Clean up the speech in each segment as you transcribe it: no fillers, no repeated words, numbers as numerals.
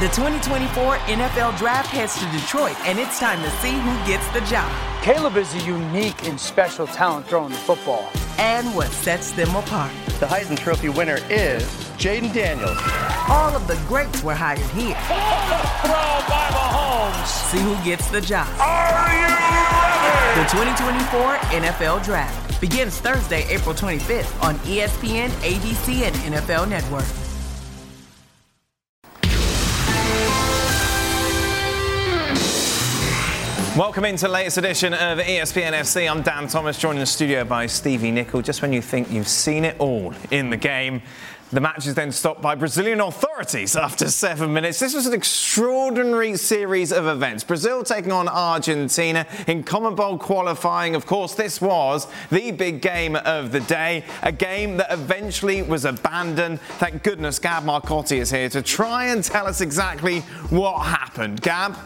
The 2024 NFL Draft heads to Detroit, and it's time to see who gets the job. Caleb is a unique and special talent throwing the football. And what sets them apart. The Heisman Trophy winner is Jaden Daniels. All of the greats were hired here. Throw by Mahomes. See who gets the job. Are you ready? The 2024 NFL Draft begins Thursday, April 25th on ESPN, ABC, and NFL Network. Welcome into the latest edition of ESPN FC. I'm Dan Thomas, joined in the studio by Stevie Nicol. Just when you think you've seen it all in the game, the match is then stopped by Brazilian authorities after 7 minutes. This was an extraordinary series of events. Brazil taking on Argentina in CONMEBOL qualifying. Of course, this was the big game of the day, a game that eventually was abandoned. Thank goodness Gab Marcotti is here to try and tell us exactly what happened. Gab?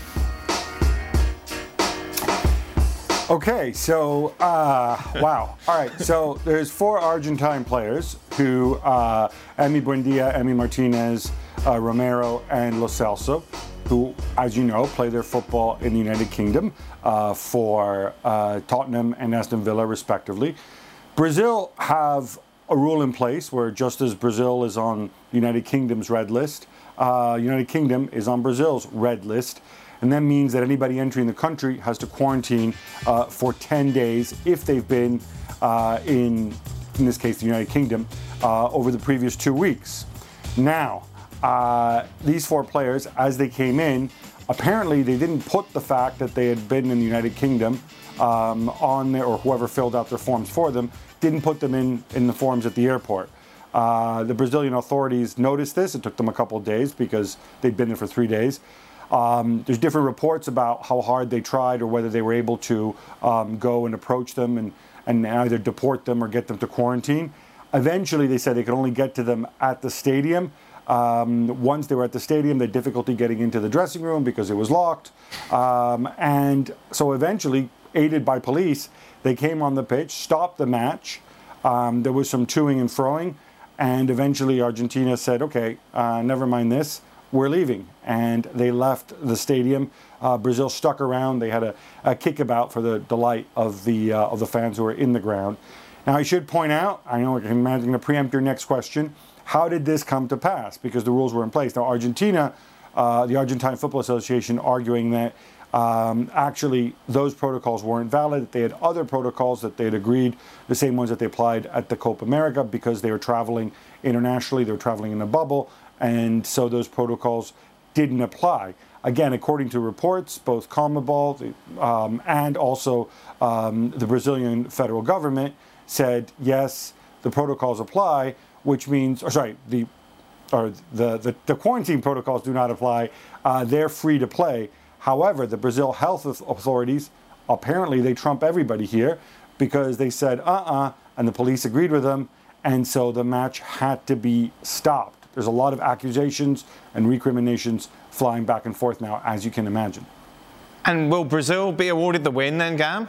Okay, so, wow. All right, so there's 4 Argentine players who, Emi Buendia, Emi Martinez, Romero, and Lo Celso, who, as you know, play their football in the United Kingdom for Tottenham and Aston Villa, respectively. Brazil have a rule in place where just as Brazil is on the United Kingdom's red list, United Kingdom is on Brazil's red list. And that means that anybody entering the country has to quarantine for 10 days if they've been in this case, the United Kingdom, over the previous 2 weeks. Now, these 4 players, as they came in, apparently they didn't put the fact that they had been in the United Kingdom on there, or whoever filled out their forms for them, didn't put them in the forms at the airport. The Brazilian authorities noticed this. It took them a couple of days because they'd been there for 3 days. There's different reports about how hard they tried or whether they were able to go and approach them and either deport them or get them to quarantine. Eventually, they said they could only get to them at the stadium. Once they were at the stadium, they had difficulty getting into the dressing room because it was locked. And so eventually, aided by police, they came on the pitch, stopped the match. There was some toing and froing. And eventually, Argentina said, okay, never mind this. We're leaving, and they left the stadium. Brazil stuck around. They had a kickabout for the delight of the fans who were in the ground. Now, I should point out, I know I can imagine to preempt your next question, how did this come to pass? Because the rules were in place. Now, Argentina, the Argentine Football Association, arguing that actually those protocols weren't valid, that they had other protocols that they had agreed, the same ones that they applied at the Copa America because they were traveling internationally, they were traveling in a bubble. And so those protocols didn't apply. Again, according to reports, both CONMEBOL and also the Brazilian federal government said, yes, the protocols apply, which means, the quarantine protocols do not apply. They're free to play. However, the Brazil health authorities, apparently they trump everybody here because they said, and the police agreed with them. And so the match had to be stopped. There's a lot of accusations and recriminations flying back and forth now, as you can imagine. And will Brazil be awarded the win then, Gam?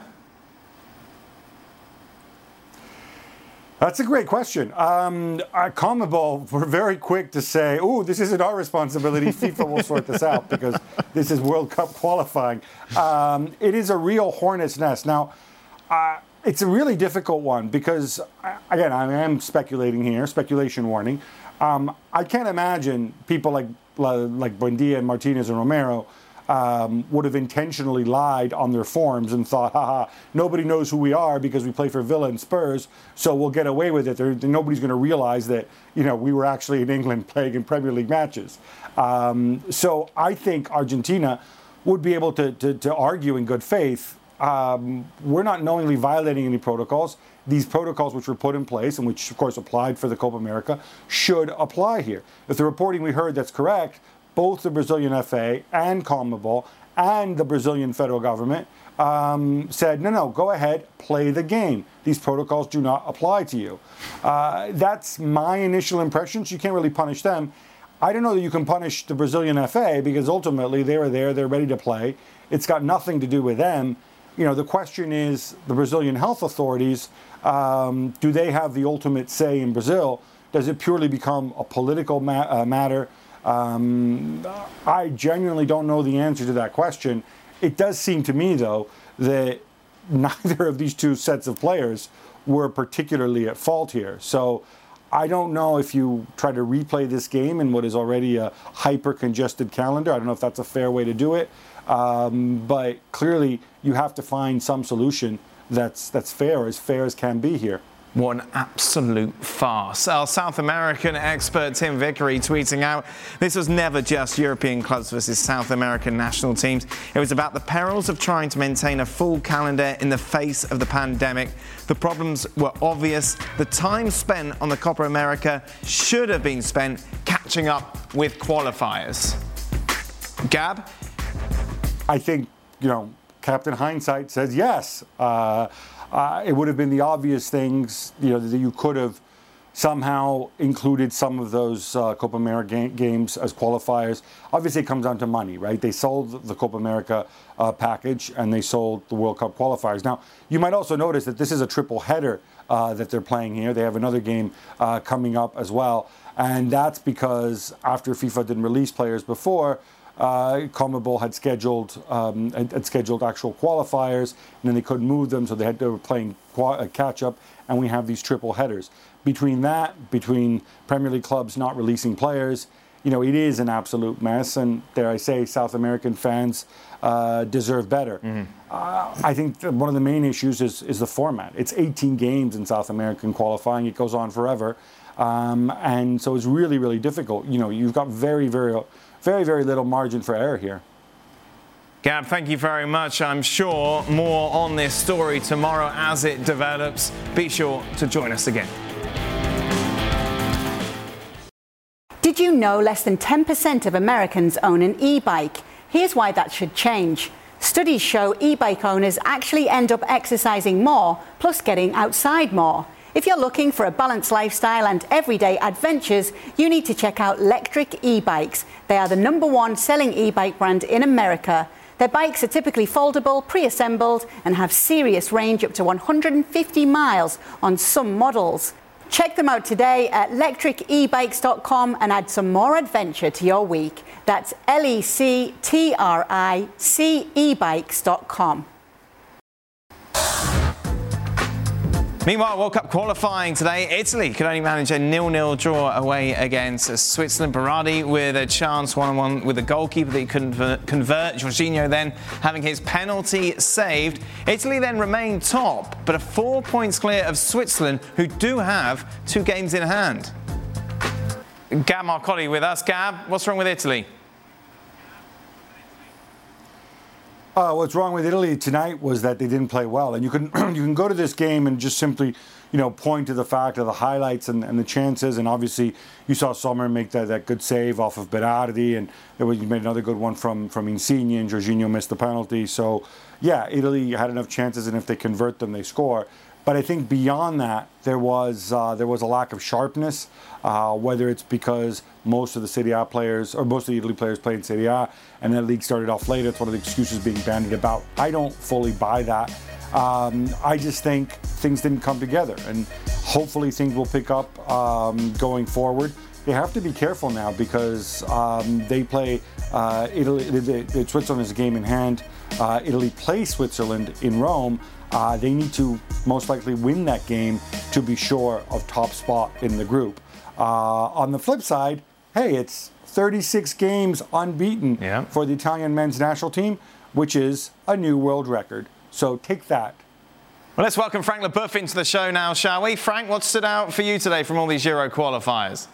That's a great question. CONMEBOL were very quick to say, this isn't our responsibility. FIFA will sort this out because this is World Cup qualifying. It is a real hornet's nest. Now, it's a really difficult one because, again, I am speculating here, speculation warning. I can't imagine people like Buendia and Martinez and Romero would have intentionally lied on their forms and thought, nobody knows who we are because we play for Villa and Spurs, so we'll get away with it. Nobody's going to realize that, we were actually in England playing in Premier League matches. So I think Argentina would be able to argue in good faith, we're not knowingly violating any protocols. These protocols which were put in place and which, of course, applied for the Copa America should apply here. If the reporting we heard that's correct, both the Brazilian FA and CONMEBOL and the Brazilian federal government said, no, go ahead, play the game. These protocols do not apply to you. That's my initial impressions. You can't really punish them. I don't know that you can punish the Brazilian FA because ultimately they were there, they're ready to play. It's got nothing to do with them. The question is the Brazilian health authorities, do they have the ultimate say in Brazil? Does it purely become a political matter? I genuinely don't know the answer to that question. It does seem to me, though, that neither of these two sets of players were particularly at fault here. So I don't know if you try to replay this game in what is already a hyper-congested calendar. I don't know if that's a fair way to do it. But clearly, you have to find some solution that's fair as can be here. What an absolute farce. Our South American expert Tim Vickery tweeting out, this was never just European clubs versus South American national teams. It was about the perils of trying to maintain a full calendar in the face of the pandemic. The problems were obvious. The time spent on the Copa America should have been spent catching up with qualifiers. Gab? I think, Captain Hindsight says yes. It would have been the obvious things, that you could have somehow included some of those Copa America games as qualifiers. Obviously, it comes down to money, right? They sold the Copa America package and they sold the World Cup qualifiers. Now, you might also notice that this is a triple header that they're playing here. They have another game coming up as well. And that's because after FIFA didn't release players before, CONMEBOL had scheduled actual qualifiers, and then they couldn't move them, so they were playing catch up, and we have these triple headers. Between Premier League clubs not releasing players, it is an absolute mess, and dare I say, South American fans deserve better. Mm-hmm. I think one of the main issues is the format. It's 18 games in South American qualifying. It goes on forever, and so it's really, really difficult. You've got very, very little margin for error here. Gab, thank you very much. I'm sure more on this story tomorrow as it develops. Be sure to join us again. Did you know less than 10% of Americans own an e-bike? Here's why that should change. Studies show e-bike owners actually end up exercising more, plus getting outside more. If you're looking for a balanced lifestyle and everyday adventures, you need to check out Lectric e-bikes. They are the #1 selling e-bike brand in America. Their bikes are typically foldable, pre-assembled, and have serious range up to 150 miles on some models. Check them out today at lectricebikes.com and add some more adventure to your week. That's lectricebikes.com. Meanwhile, World Cup qualifying today, Italy could only manage a 0-0 draw away against Switzerland. Berardi with a chance 1-on-1 with the goalkeeper that he couldn't convert. Jorginho then having his penalty saved. Italy then remain top, but are 4 points clear of Switzerland, who do have 2 games in hand. Gab Marcolli with us. Gab, what's wrong with Italy? What's wrong with Italy tonight was that they didn't play well, and you can go to this game and just simply point to the fact of the highlights and the chances, and obviously you saw Sommer make that good save off of Berardi, and you made another good one from Insigne, and Jorginho missed the penalty. So yeah, Italy had enough chances, and if they convert them, they score. But I think beyond that, there was a lack of sharpness, whether it's because most of the Serie A players, or most of the Italy players played in Serie A, and that league started off late. It's one of the excuses being bandied about. I don't fully buy that. I just think things didn't come together, and hopefully things will pick up going forward. They have to be careful now because they play Italy. Switzerland is a game in hand. Italy plays Switzerland in Rome. They need to most likely win that game to be sure of top spot in the group. On the flip side, hey, it's 36 games unbeaten for the Italian men's national team, which is a new world record. So take that. Well, let's welcome Frank Leboeuf into the show now, shall we? Frank, what stood out for you today from all these Euro qualifiers?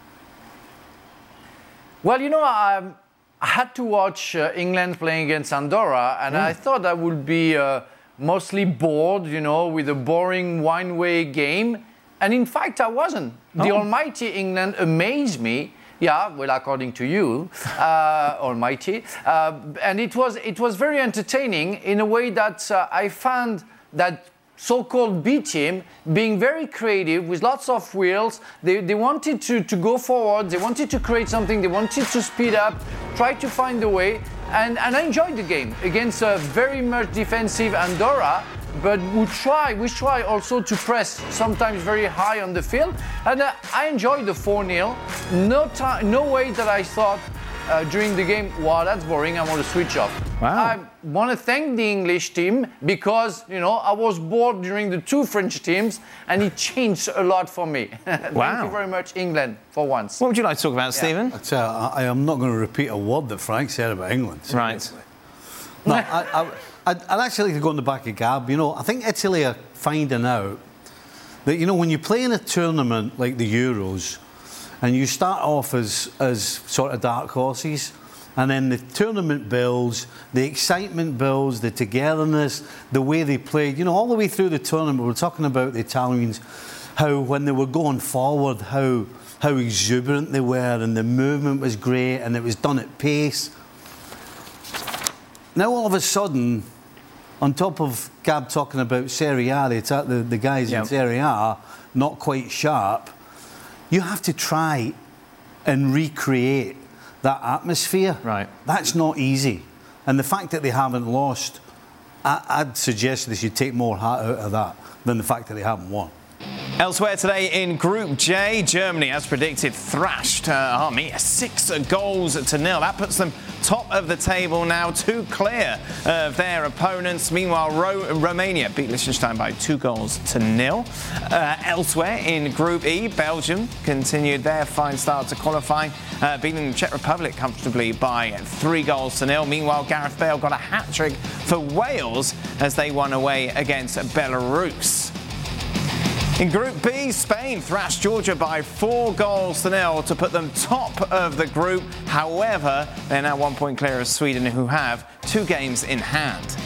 Well, I had to watch England playing against Andorra, and I thought I would be mostly bored, with a boring one-way game. And in fact, I wasn't. The almighty England amazed me. Yeah, well, according to you, almighty. And it was very entertaining in a way that I found that so-called B team being very creative with lots of wheels. They wanted to go forward. They wanted to create something. They wanted to speed up, try to find a way. And I enjoyed the game against a very much defensive Andorra. but we try also to press sometimes very high on the field, and I enjoyed the 4-0. No way that I thought during the game, wow, that's boring, I want to switch off. Wow. I want to thank the English team because, I was bored during the 2 French teams and it changed a lot for me. Thank you very much, England, for once. What would you like to talk about, Stephen? I am not going to repeat a word that Frank said about England. Seriously. Right. No, I'd actually like to go on the back of Gab. I think Italy are finding out that, when you play in a tournament like the Euros and you start off as sort of dark horses, and then the tournament builds, the excitement builds, the togetherness, the way they played. All the way through the tournament, we're talking about the Italians, how when they were going forward, how exuberant they were, and the movement was great, and it was done at pace. Now all of a sudden, on top of Gab talking about Serie A, the guys in Serie A not quite sharp, you have to try and recreate that atmosphere. Right. That's not easy. And the fact that they haven't lost, I'd suggest they should take more heart out of that than the fact that they haven't won. Elsewhere today in Group J, Germany, as predicted, thrashed Armenia 6-0. That puts them top of the table now, 2 clear of their opponents. Meanwhile, Romania beat Liechtenstein by 2-0. Elsewhere in Group E, Belgium continued their fine start to qualifying, beating the Czech Republic comfortably by 3-0. Meanwhile, Gareth Bale got a hat-trick for Wales as they won away against Belarus. In Group B, Spain thrashed Georgia by 4-0 to put them top of the group. However, they're now 1 point clear of Sweden, who have 2 games in hand.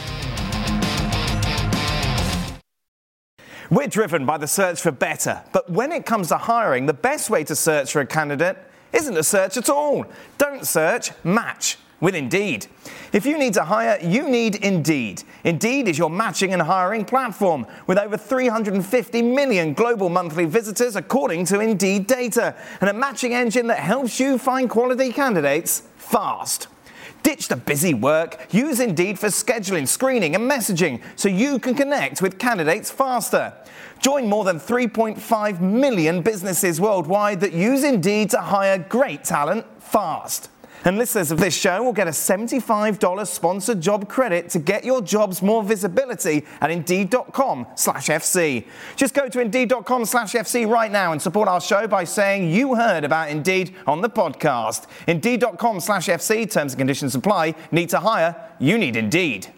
We're driven by the search for better, but when it comes to hiring, the best way to search for a candidate isn't to search at all. Don't search, match with Indeed. If you need to hire, you need Indeed. Indeed is your matching and hiring platform with over 350 million global monthly visitors according to Indeed data, and a matching engine that helps you find quality candidates fast. Ditch the busy work. Use Indeed for scheduling, screening and messaging so you can connect with candidates faster. Join more than 3.5 million businesses worldwide that use Indeed to hire great talent fast. And listeners of this show will get a $75 sponsored job credit to get your jobs more visibility at Indeed.com/FC. Just go to Indeed.com/FC right now and support our show by saying you heard about Indeed on the podcast. Indeed.com/FC, terms and conditions apply. Need to hire? You need Indeed.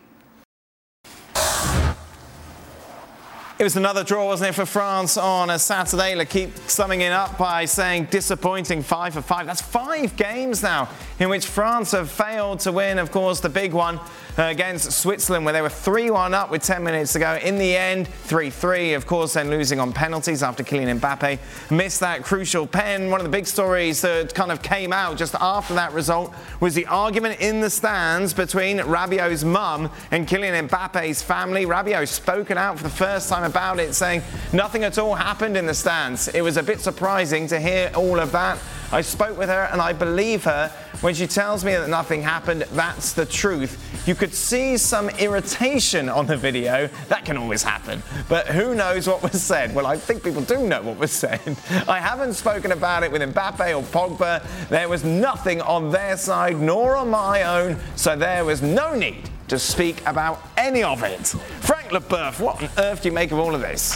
It was another draw, wasn't it, for France on a Saturday? L'Equipe summing it up by saying disappointing 5 for 5. That's 5 games now in which France have failed to win, of course, the big one against Switzerland, where they were 3-1 up with 10 minutes to go. In the end, 3-3, of course, then losing on penalties after Kylian Mbappe missed that crucial pen. One of the big stories that kind of came out just after that result was the argument in the stands between Rabiot's mum and Kylian Mbappe's family. Rabiot spoken out for the first time about it, saying nothing at all happened in the stands. It was a bit surprising to hear all of that. I spoke with her and I believe her when she tells me that nothing happened. That's the truth. You could see some irritation on the video. That can always happen. But who knows what was said? Well, I think people do know what was said. I haven't spoken about it with Mbappe or Pogba. There was nothing on their side nor on my own, so there was no need to speak about any of it. Frank Leboeuf, what on earth do you make of all of this?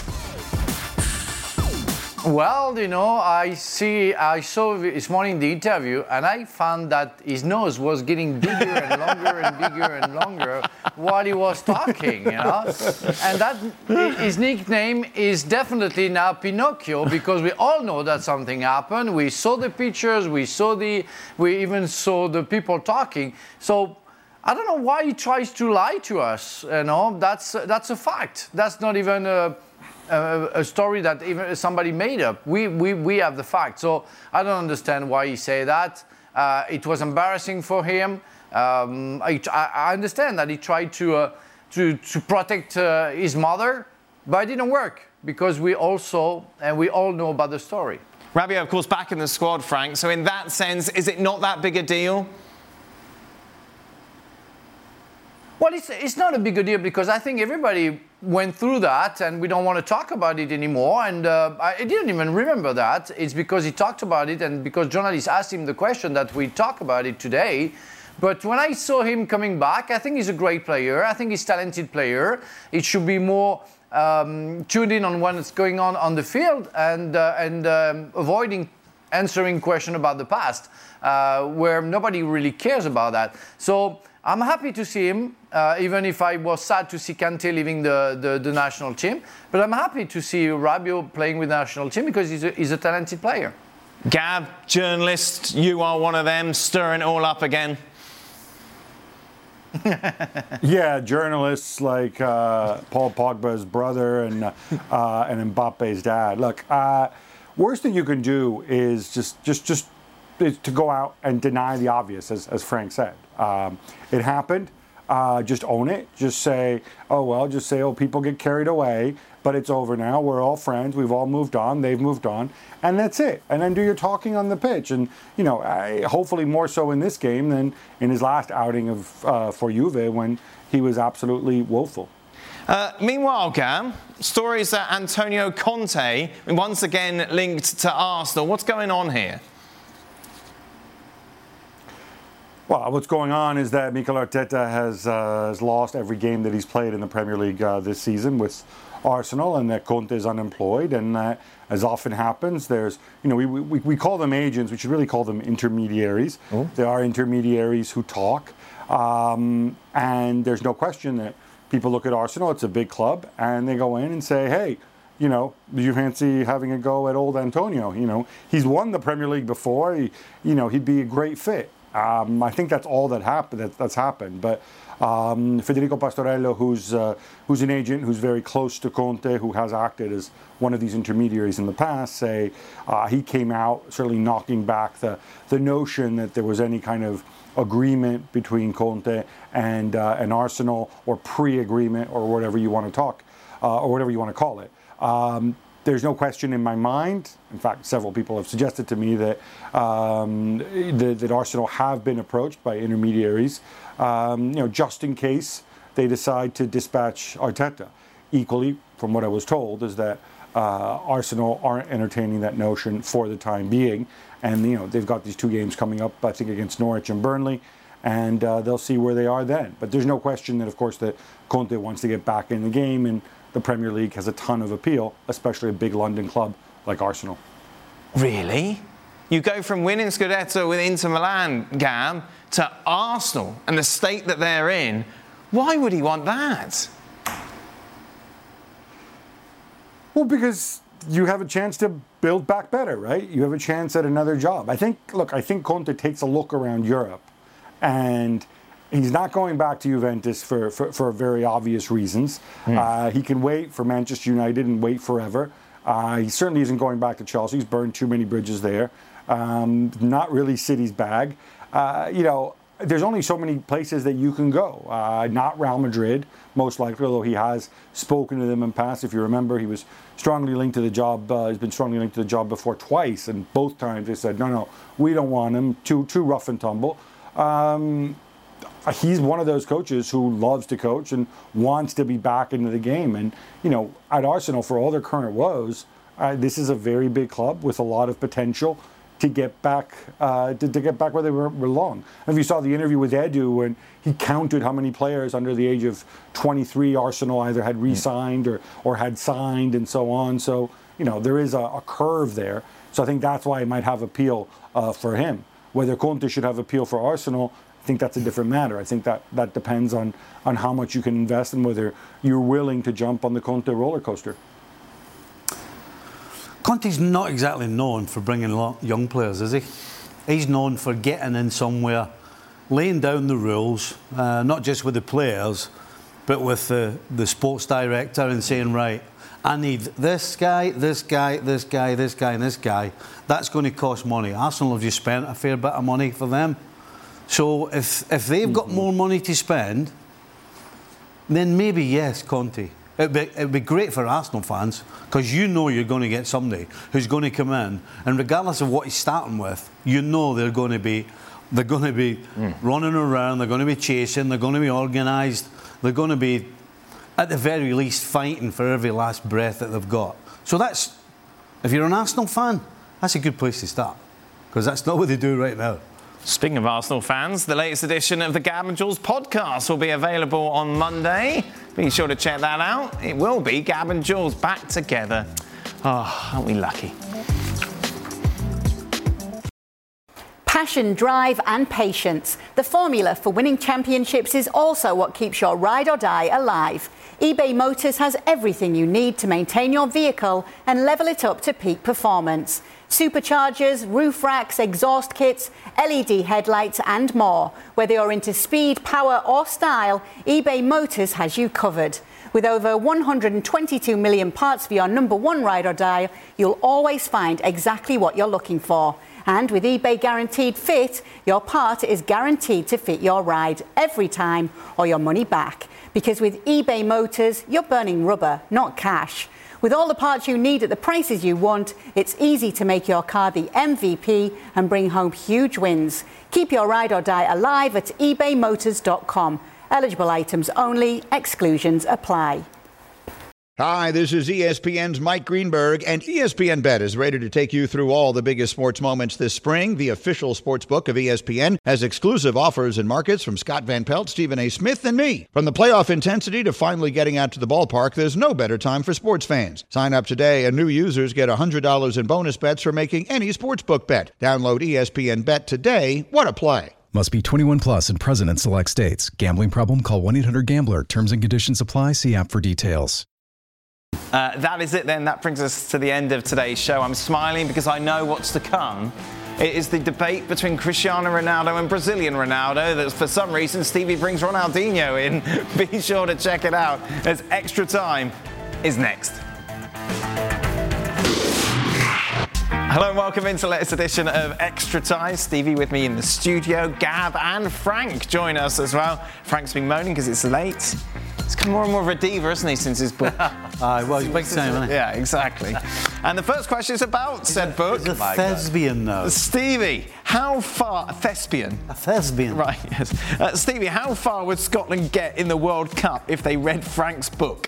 Well, I saw this morning the interview, and I found that his nose was getting bigger and longer and bigger and longer while he was talking, And that his nickname is definitely now Pinocchio, because we all know that something happened. We saw the pictures, we even saw the people talking. So I don't know why he tries to lie to us. That's a fact. That's not even a story that even somebody made up. We have the fact. So I don't understand why he say that. It was embarrassing for him. I understand that he tried to protect his mother, but it didn't work, because we all know about the story. Rabiot, of course, back in the squad, Frank. So in that sense, is it not that big a deal? Well, it's not a big deal, because I think everybody went through that, and we don't want to talk about it anymore. And I didn't even remember that. It's because he talked about it, and because journalists asked him the question that we talk about it today. But when I saw him coming back, I think he's a great player. I think he's a talented player. It should be more tuned in on what's going on the field and avoiding answering questions about the past, where nobody really cares about that. So I'm happy to see him, even if I was sad to see Kanté leaving the national team. But I'm happy to see Rabiot playing with the national team because he's a talented player. Gab, journalist, you are one of them, stirring it all up again. Yeah, journalists like Paul Pogba's brother and Mbappe's dad. Look, worst thing you can do is just to go out and deny the obvious, as Frank said. It happened. Just own it. Just say, people get carried away, but it's over now. We're all friends. We've all moved on. They've moved on. And that's it. And then do your talking on the pitch. And, hopefully more so in this game than in his last outing for Juve when he was absolutely woeful. Meanwhile, Gam, stories that Antonio Conte once again linked to Arsenal. What's going on here? Well, what's going on is that Mikel Arteta has lost every game that he's played in the Premier League this season with Arsenal, and that Conte is unemployed, and that, as often happens, there's, we call them agents, we should really call them intermediaries. Oh. There are intermediaries who talk, and there's no question that people look at Arsenal, it's a big club, and they go in and say, hey, do you fancy having a go at old Antonio? He's won the Premier League before, he'd be a great fit. I think that's all that's happened. But Federico Pastorello, who's an agent who's very close to Conte, who has acted as one of these intermediaries in the past, say he came out certainly knocking back the notion that there was any kind of agreement between Conte and Arsenal, or pre-agreement, or whatever you want to or whatever you want to call it. There's no question in my mind. In fact, several people have suggested to me that that Arsenal have been approached by intermediaries, just in case they decide to dispatch Arteta. Equally, from what I was told, is that Arsenal aren't entertaining that notion for the time being, and they've got these 2 games coming up, I think, against Norwich and Burnley, and they'll see where they are then. But there's no question that, of course, that Conte wants to get back in the game, and the Premier League has a ton of appeal, especially a big London club like Arsenal. Really? You go from winning Scudetto with Inter Milan, Gam, to Arsenal and the state that they're in. Why would he want that? Well, because you have a chance to build back better, right? You have a chance at another job. I think Conte takes a look around Europe, and he's not going back to Juventus for very obvious reasons. He can wait for Manchester United and wait forever. He certainly isn't going back to Chelsea. He's burned too many bridges there. Not really City's bag. There's only so many places that you can go. Not Real Madrid, most likely, although he has spoken to them in the past. If you remember, he was strongly linked to the job. He's been strongly linked to the job before twice, and both times they said, no, we don't want him. Too rough and tumble. He's one of those coaches who loves to coach and wants to be back into the game. And, at Arsenal, for all their current woes, this is a very big club with a lot of potential to get back to get back where they belong. If you saw the interview with Edu, and he counted how many players under the age of 23 Arsenal either had re-signed or had signed and so on. So, there is a curve there. So I think that's why it might have appeal for him. Whether Conte should have appeal for Arsenal, I think that's a different matter. I think that depends on how much you can invest and whether you're willing to jump on the Conte roller coaster. Conte's not exactly known for bringing young players, is he? He's known for getting in somewhere, laying down the rules, not just with the players, but with the sports director, and saying, right, I need this guy, this guy, this guy, this guy, and this guy. That's going to cost money. Arsenal have just spent a fair bit of money for them. So if they've got more money to spend, then maybe yes, Conte. It'd be great for Arsenal fans, because you're going to get somebody who's going to come in, and regardless of what he's starting with, they're going to be running around, they're going to be chasing, they're going to be organised, they're going to be at the very least, fighting for every last breath that they've got. So that's, if you're an Arsenal fan, that's a good place to start, because that's not what they do right now. Speaking of Arsenal fans, the latest edition of the Gab and Jules podcast will be available on Monday. Be sure to check that out. It will be Gab and Jules back together. Oh, aren't we lucky? Passion, drive and patience. The formula for winning championships is also what keeps your ride or die alive. eBay Motors has everything you need to maintain your vehicle and level it up to peak performance. Superchargers, roof racks, exhaust kits, LED headlights and more. Whether you're into speed, power or style, eBay Motors has you covered. With over 122 million parts for your number one ride or die, you'll always find exactly what you're looking for. And with eBay Guaranteed Fit, your part is guaranteed to fit your ride every time or your money back. Because with eBay Motors, you're burning rubber, not cash. With all the parts you need at the prices you want, it's easy to make your car the MVP and bring home huge wins. Keep your ride or die alive at ebaymotors.com. Eligible items only, exclusions apply. Hi, this is ESPN's Mike Greenberg, and ESPN Bet is ready to take you through all the biggest sports moments this spring. The official sports book of ESPN has exclusive offers and markets from Scott Van Pelt, Stephen A. Smith, and me. From the playoff intensity to finally getting out to the ballpark, there's no better time for sports fans. Sign up today, and new users get $100 in bonus bets for making any sportsbook bet. Download ESPN Bet today. What a play. Must be 21 plus and present in select states. Gambling problem? Call 1-800-GAMBLER. Terms and conditions apply. See app for details. That is it then. That brings us to the end of today's show. I'm smiling because I know what's to come. It is the debate between Cristiano Ronaldo and Brazilian Ronaldo that for some reason Stevie brings Ronaldinho in. Be sure to check it out as Extra Time is next. Hello and welcome into the latest edition of Extra Time. Stevie with me in the studio. Gab and Frank join us as well. Frank's been moaning because it's late. He's become more and more of a diva, isn't he, since his book? Well, he's big time, isn't he? Yeah, exactly. And the first question is about said book. He's a thespian now. Stevie, how far... A thespian? A thespian. Right, yes. Stevie, how far would Scotland get in the World Cup if they read Frank's book?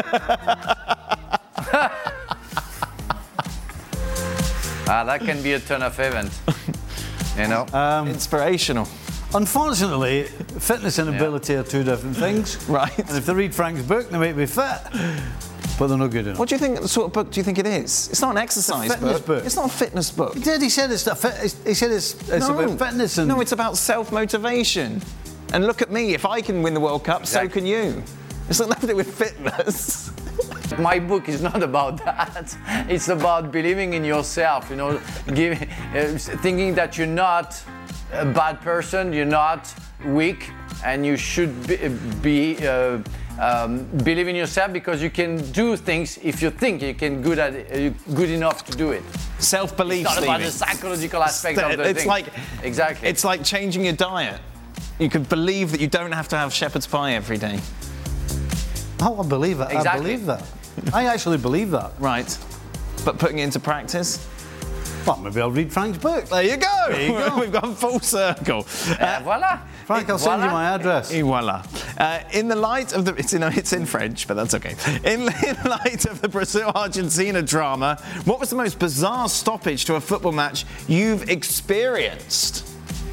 That can be a ton of event, you know. Inspirational. Unfortunately, fitness and ability are two different things. Right. And if they read Frank's book, they might be fit, but they're not good enough. What do you think? What sort of book do you think it is? It's not an exercise book. It's not a fitness book. He did. He said it's about fitness and. No, it's about self-motivation. And look at me. If I can win the World Cup, so can you. It's not nothing to do with fitness. My book is not about that. It's about believing in yourself. You know, thinking that you're not a bad person, you're not weak, and you should believe in yourself because you can do things if you think you can good enough to do it. Self-belief. It's not about the psychological aspect of the thing. Exactly. It's like changing your diet. You can believe that you don't have to have shepherd's pie every day. Oh, I believe it. Exactly. I believe that. I actually believe that. Right. But putting it into practice? Well, maybe I'll read Frank's book. There you go. There you go. We've gone full circle. Voila. Frank, I'll send you my address. Voila. In the light of the... It's in French, but that's okay. In light of the Brazil-Argentina drama, what was the most bizarre stoppage to a football match you've experienced?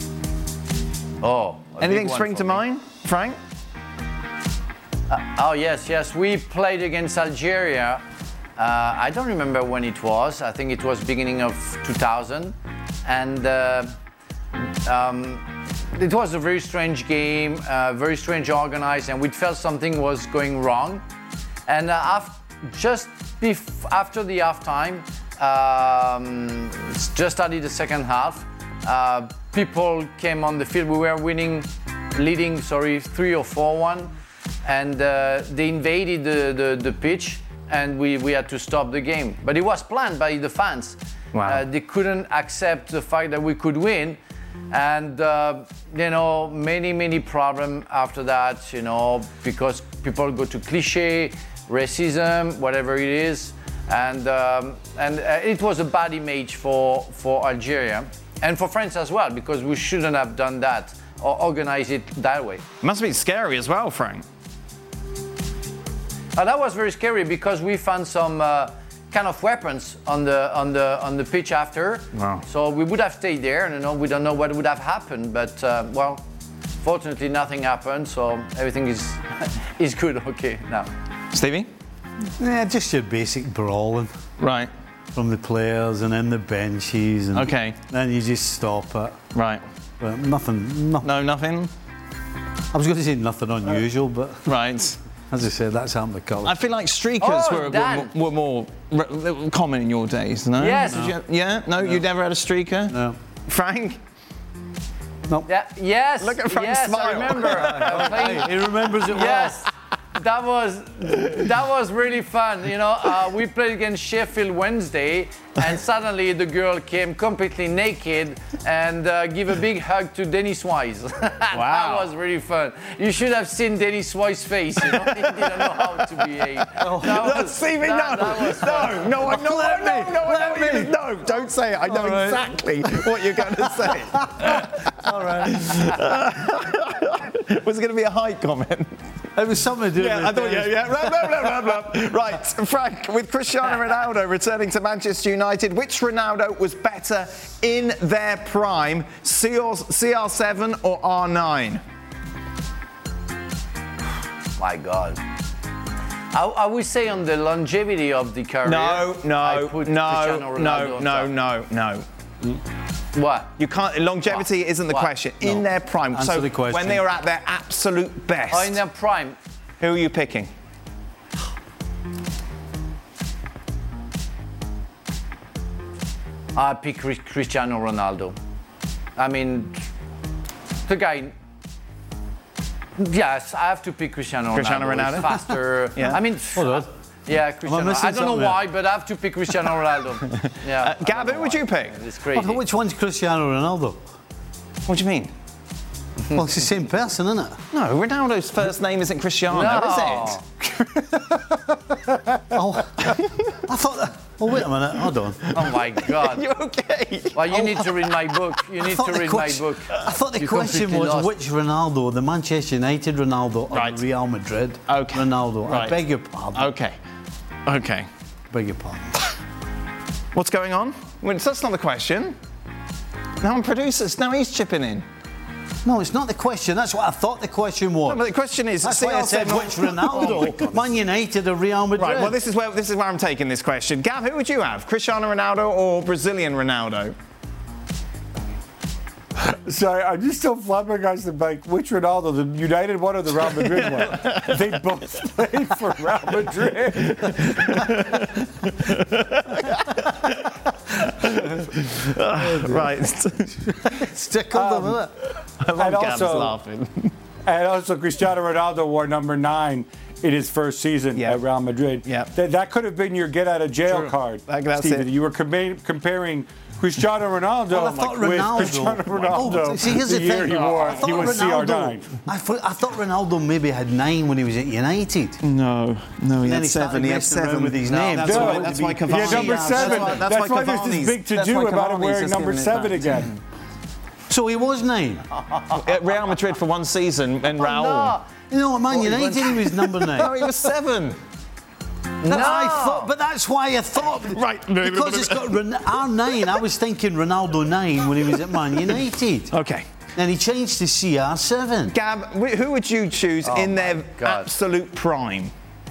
Anything spring to mind, Frank? Yes. We played against Algeria. I don't remember when it was. I think it was beginning of 2000. And it was a very strange game, very strange organized, and we felt something was going wrong. And just after the halftime, just started the second half, people came on the field. We were leading 3 or 4-1. And they invaded the pitch, and we had to stop the game. But it was planned by the fans. Wow. They couldn't accept the fact that we could win, and many problems after that. Because people go to cliché, racism, whatever it is, and it was a bad image for Algeria and for France as well, because we shouldn't have done that or organized it that way. It must be scary as well, Frank. That was very scary because we found some kind of weapons on the pitch after. Wow. So we would have stayed there, and we don't know what would have happened, but fortunately nothing happened, so everything is good. Okay, now. Stevie? Yeah, just your basic brawling. Right. From the players and in the benches. And then you just stop it. Right. But nothing. No, nothing? I was going to say nothing unusual, but... Right. As I said, that's happened to college. I feel like streakers were more common in your days, no? Yes. No, you never had a streaker? No. Frank? No. Yeah, yes. Look at Frank smile. I remember. He remembers it well. Yes. That was really fun. We played against Sheffield Wednesday, and suddenly the girl came completely naked and give a big hug to Dennis Wise. That was really fun. You should have seen Dennis Wise's face. He didn't know how to behave. Stevie, no, don't say it. I know exactly what you're going to say. All right. Was it going to be a height comment? It was something to do with I thought, Right, Frank, with Cristiano Ronaldo returning to Manchester United, which Ronaldo was better in their prime, CR7 or R9? My God. I would say on the longevity of the career. No. What? You can't. Longevity isn't the question. No. In their prime. Answer the question. When they were at their absolute best. Oh, in their prime. Who are you picking? I pick Cristiano Ronaldo. I mean, the guy. Yes, I have to pick Cristiano Ronaldo. Cristiano Ronaldo? He's faster. Yeah. I mean. Hold on. Yeah, Cristiano. I don't know why, but I have to pick Cristiano Ronaldo. Yeah. Gab, who would you pick? It's crazy. But which one's Cristiano Ronaldo? What do you mean? Well, it's the same person, isn't it? No, Ronaldo's first name isn't Cristiano, is it? I thought that... Oh, wait a minute, hold on. Oh, my God. You okay? Well, you need to read my book. You need to read my book. I thought the question was which Ronaldo, the Manchester United Ronaldo or the Real Madrid Ronaldo. Right. I beg your pardon. Okay. Beg your pardon. What's going on? Well, that's not the question. Now I'm producers. Now he's chipping in. No, it's not the question. That's what I thought the question was. No, but the question is... That's why I said which Ronaldo. Man United or Real Madrid. Right, well, this is where I'm taking this question. Gav, who would you have? Cristiano Ronaldo or Brazilian Ronaldo? Sorry, I'm just still flabbergasted by which Ronaldo, the United one or the Real Madrid one? They both played for Real Madrid. Right. Tickled them, isn't it? I love Gab's laughing. And also, Cristiano Ronaldo wore number 9 in his first season at Real Madrid. Yeah. That could have been your get-out-of-jail card, Stephen. You were comparing Cristiano Ronaldo with Cristiano Ronaldo. See, here's the year thing. he was CR9. I thought Ronaldo maybe had 9 when he was at United. No, he had 7. He had 7 with his name. That's why Cavani. He had number 7. That's why there's this big to-do about him wearing number 7 again. So he was 9. At Real Madrid for one season and Raul. No, at Man United he was number 9. No, he was 7. But that's why I thought. Right. Because it's got R9, I was thinking Ronaldo 9 when he was at Man United. Okay. Then he changed to CR7. Gab, who would you choose in their absolute prime?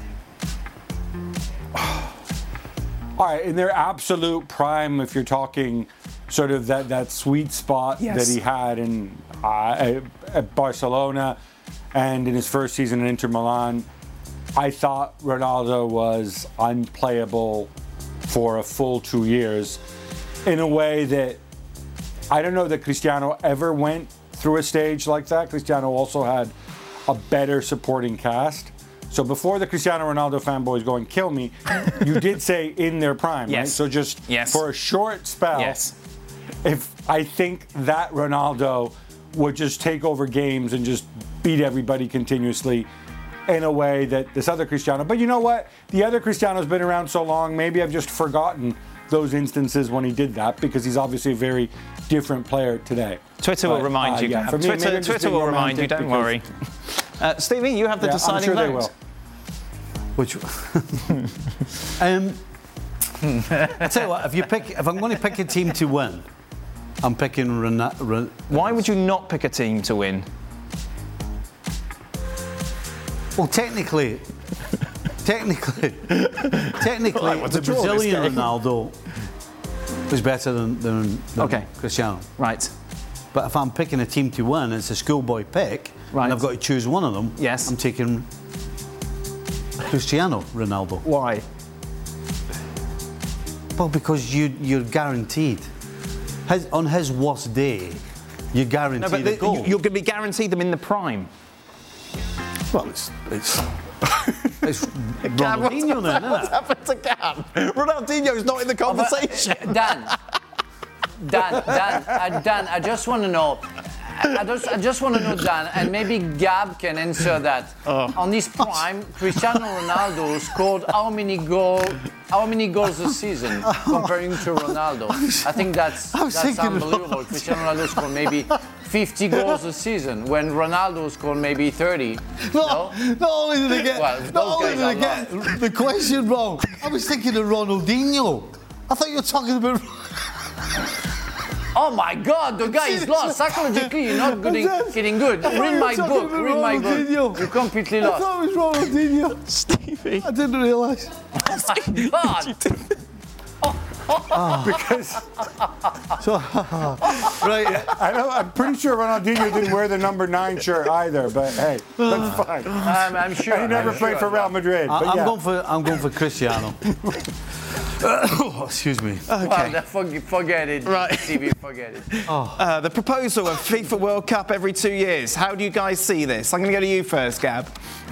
All right, in their absolute prime, if you're talking sort of that sweet spot that he had in at Barcelona and in his first season in Inter Milan, I thought Ronaldo was unplayable for a full 2 years in a way that I don't know that Cristiano ever went through a stage like that. Cristiano also had a better supporting cast. So before the Cristiano Ronaldo fanboys go and kill me, you did say in their prime, right? So just for a short spell, if I think that Ronaldo would just take over games and just beat everybody continuously in a way that this other Cristiano. But you know what? The other Cristiano's been around so long, maybe I've just forgotten those instances when he did that because he's obviously a very different player today. Twitter will remind you. For me, Twitter will remind you, don't worry. Stevie, you have the deciding vote. I'm sure they will. Which? I tell you what, if I'm going to pick a team to win, I'm picking Ronaldo. Why would you not pick a team to win? Well, technically, Right, the Brazilian Ronaldo is better than Cristiano. Right. But if I'm picking a team to win, it's a schoolboy pick, right, and I've got to choose one of them. Yes. I'm taking Cristiano Ronaldo. Why? Well, because you're guaranteed. On his worst day, you're guaranteed a goal. You're going to be guaranteed them in the prime. Well, it's Ronaldinho then, isn't What's it? happened to Gab? Ronaldinho's not in the conversation. Dan, I just want to know. I just want to know, Dan, and maybe Gab can answer that. On his prime, Cristiano Ronaldo scored how many goals a season comparing to Ronaldo? I think that's unbelievable. Cristiano Ronaldo scored maybe 50 goals a season when Ronaldo scored maybe 30. Not only did they get the question wrong, I was thinking of Ronaldinho. I thought you were talking about. Oh my God, the guy is lost. Psychologically, you're not getting good. Read my book. You're completely lost. I thought it was Ronaldinho. Stevie. I didn't realise. Oh my God. Because right, I'm pretty sure Ronaldinho didn't wear the number 9 shirt either. But hey, that's fine. I'm sure. And he never played for Real Madrid. I'm going for Cristiano. Excuse me. Okay. Well, forget it. Right. TV, forget it. The proposal of FIFA World Cup every 2 years. How do you guys see this? I'm going to go to you first, Gab.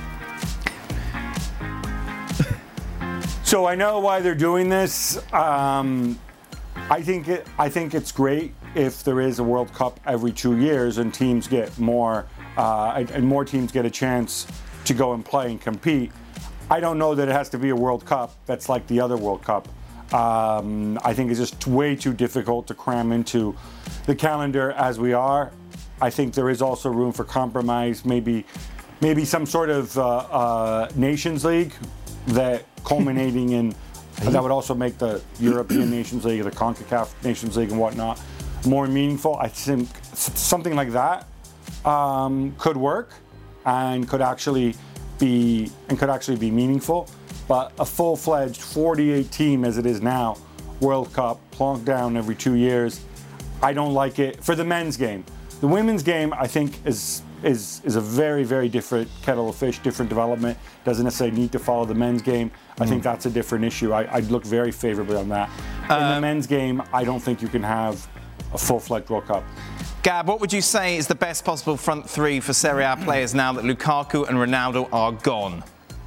So I know why they're doing this. I think it's great if there is a World Cup every 2 years and teams get more and more teams get a chance to go and play and compete. I don't know that it has to be a World Cup that's like the other World Cup. I think it's just way too difficult to cram into the calendar as we are. I think there is also room for compromise, maybe some sort of Nations League that culminating in that would also make the European Nations League, the CONCACAF Nations League and whatnot more meaningful. I think something like that could work and could actually be meaningful. But a full-fledged 48 team as it is now, World Cup, plonked down every 2 years, I don't like it for the men's game. The women's game, I think, is a very, very different kettle of fish, different development. Doesn't necessarily need to follow the men's game. I think that's a different issue. I'd look very favorably on that. In the men's game, I don't think you can have a full-fledged World Cup. Gab, what would you say is the best possible front three for Serie A players now that Lukaku and Ronaldo are gone?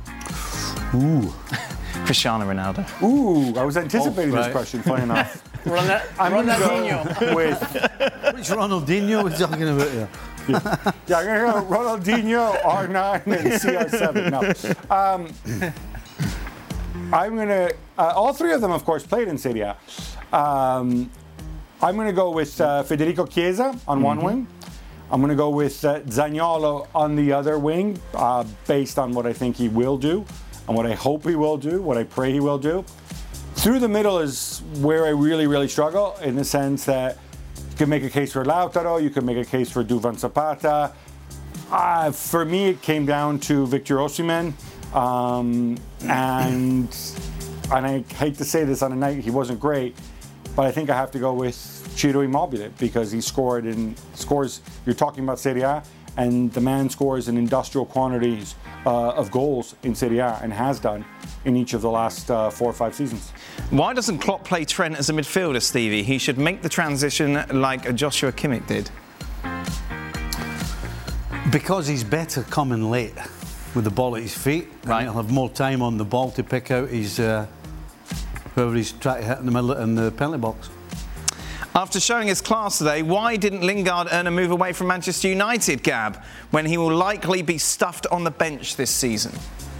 Ooh. Cristiano Ronaldo. Ooh, I was anticipating this question, funny enough. I'm going to go with... Which Ronaldinho are we talking about here? Yeah, I'm going to go Ronaldinho, R9, and CR7. No. I'm going to... all three of them, of course, played in Serie A. I'm going to go with Federico Chiesa on one wing. I'm going to go with Zaniolo on the other wing, based on what I think he will do, and what I hope he will do, what I pray he will do. Through the middle is where I really, really struggle, in the sense that you can make a case for Lautaro, you can make a case for Duvan Zapata. For me, it came down to Victor Osimhen, and I hate to say this on a night he wasn't great, but I think I have to go with Ciro Immobile, because he scores. You're talking about Serie A, and the man scores in industrial quantities of goals in Serie A, and has done in each of the last 4 or 5 seasons. Why doesn't Klopp play Trent as a midfielder, Stevie? He should make the transition like Joshua Kimmich did. Because he's better coming late with the ball at his feet. Right. He'll have more time on the ball to pick out his whoever he's trying to hit in the middle in the penalty box. After showing his class today, why didn't Lingard earn a move away from Manchester United, Gab, when he will likely be stuffed on the bench this season?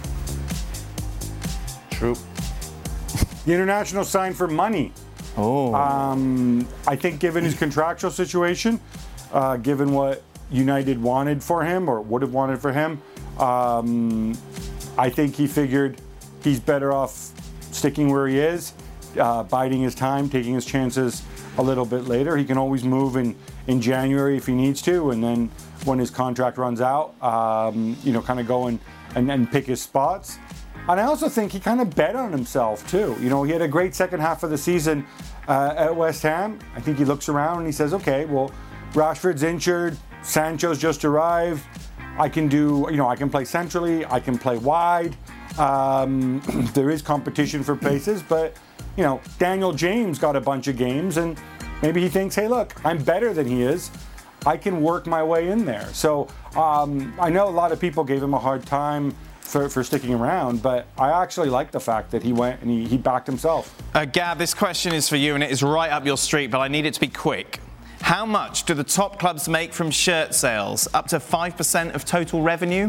True. The international signed for money. Oh. I think given his contractual situation, given what United wanted for him or would have wanted for him, I think he figured he's better off sticking where he is, biding his time, taking his chances a little bit later. He can always move in January if he needs to, and then when his contract runs out, kind of go and pick his spots. And I also think he kind of bet on himself too. He had a great second half of the season at West Ham. I think he looks around and he says, okay, well, Rashford's injured, Sancho's just arrived. I can play centrally, I can play wide. There is competition for places, but Daniel James got a bunch of games, and maybe he thinks, hey, look, I'm better than he is. I can work my way in there. So I know a lot of people gave him a hard time for sticking around, but I actually like the fact that he went and he backed himself. Gab, this question is for you, and it is right up your street, but I need it to be quick. How much do the top clubs make from shirt sales? Up to 5% of total revenue?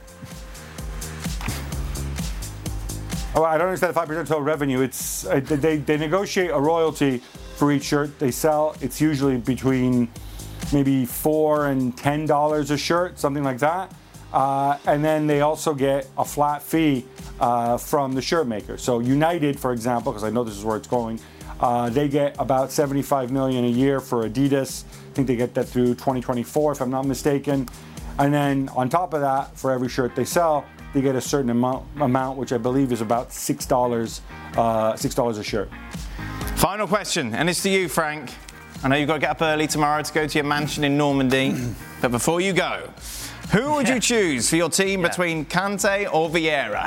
Oh, I don't understand the 5% total revenue. It's they negotiate a royalty for each shirt they sell. It's usually between maybe $4 and $10 a shirt, something like that. And then they also get a flat fee from the shirt maker. So United, for example, because I know this is where it's going, they get about $75 million a year for Adidas. I think they get that through 2024, if I'm not mistaken. And then on top of that, for every shirt they sell, they get a certain amount, which I believe is about $6 a shirt. Final question, and it's to you, Frank. I know you've got to get up early tomorrow to go to your mansion in Normandy, but before you go, who would you choose for your team between Kante or Vieira?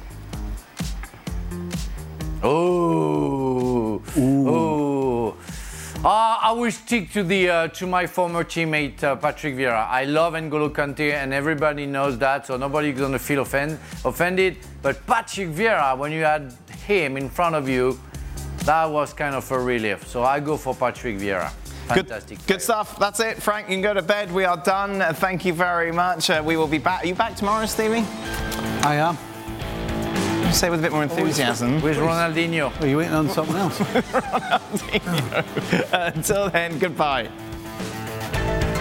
I will stick to my former teammate Patrick Vieira. I love N'Golo Kante, and everybody knows that, so nobody's gonna feel offended. But Patrick Vieira, when you had him in front of you, that was kind of a relief. So I go for Patrick Vieira. Fantastic. Good stuff. That's it, Frank. You can go to bed. We are done. Thank you very much. We will be back. Are you back tomorrow, Stevie? I am. Say with a bit more enthusiasm. With Ronaldinho. Are you waiting on something else? Ronaldinho. Until then, goodbye.